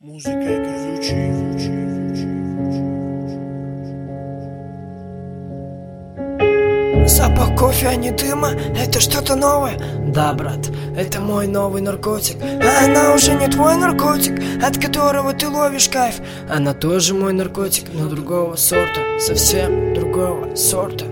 Музыка это ключи. Запах кофе, а не дыма, это что-то новое. Да, брат, это мой новый наркотик. А она уже не твой наркотик, от которого ты ловишь кайф. Она тоже мой наркотик, но другого сорта, совсем другого сорта.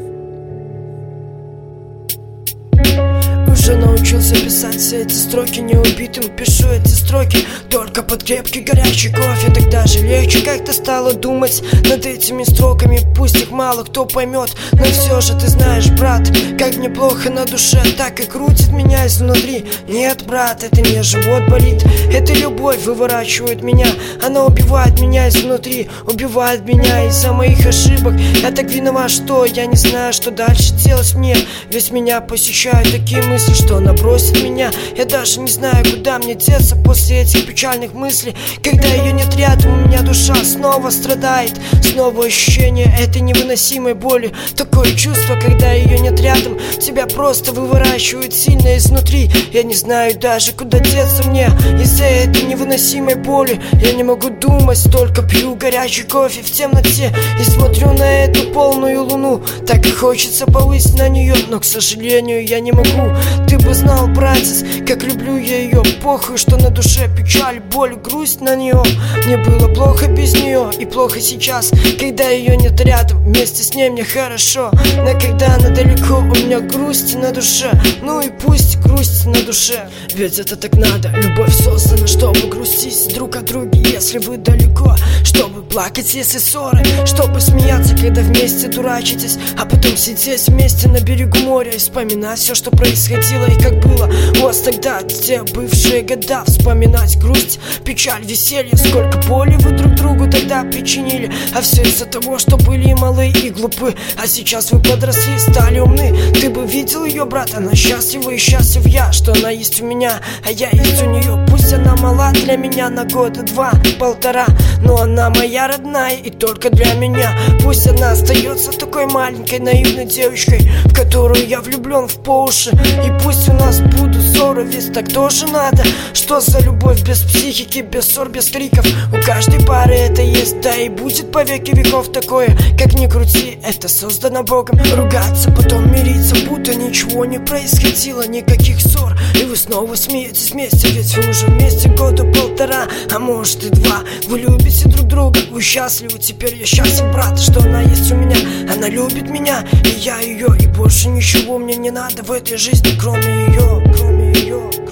Уже научился писать все эти строки неубитым. Пишу эти строки только под крепкий горячий кофе. Тогда же легче как-то стало думать над этими строками. Пусть их мало кто поймет, но все же ты знаешь, брат, как неплохо на душе. Так и крутит меня изнутри. Нет, брат, это не живот болит, это любовь выворачивает меня. Она убивает меня изнутри, убивает меня из-за моих ошибок. Я так виноват, что я не знаю, что дальше делать мне. Ведь меня посещают такие мысли, что она бросит меня. Я даже не знаю, куда мне деться после этих печальных мыслей. Когда ее нет рядом, у меня душа снова страдает. Снова ощущение этой невыносимой боли. Такое чувство, когда ее нет рядом, тебя просто выворачивает сильно изнутри. Я не знаю даже, куда деться мне из-за этой невыносимой боли. Я не могу думать, только пью горячий кофе в темноте и смотрю на эту полную луну. Так и хочется повысить на нее, но, к сожалению, я не могу. Ты бы знал, братец, как люблю я ее. Похуй, что на душе печаль, боль, грусть на нее. Мне было плохо без нее и плохо сейчас, когда ее нет рядом. Вместе с ней мне хорошо, но когда она далеко, у меня грусть на душе. Ну и пусть грусть на душе, ведь это так надо. Любовь создана, чтобы грустить друг о друге, если вы далеко, чтобы плакать, если ссоры, чтобы смеяться, когда вместе дурачитесь, а потом сидеть вместе на берегу моря и вспоминать все, что происходило и как было у вас тогда, те бывшие года. Вспоминать грусть, печаль, веселье, сколько боли вы друг другу тогда причинили. А все из-за того, что были малы и глупы. А сейчас вы подросли, стали умны. Ты бы видел ее, брат, она счастлива и счастлив я, что она есть у меня, а я есть у нее. Пусть она мала для меня на года два, полтора, но она моя родная и только для меня. Пусть она остается такой маленькой наивной девочкой, в которую я влюблен в по уши. И пусть у нас будут ссоры, ведь так тоже надо. Что за любовь без психики, без ссор, без криков? У каждой пары это есть, да и будет по веки веков такое. Как ни крути, это создано Богом. Ругаться, потом мириться, будто ничего не происходило, никаких ссор. И вы снова смеетесь вместе, ведь вы уже вместе года полтора, а может и два. Вы любите друг друга, вы счастливы, теперь я счастлив, брат, что она есть у меня. Она любит меня, и я ее, и больше ничего мне не надо в этой жизни, кроме ее, кроме ее.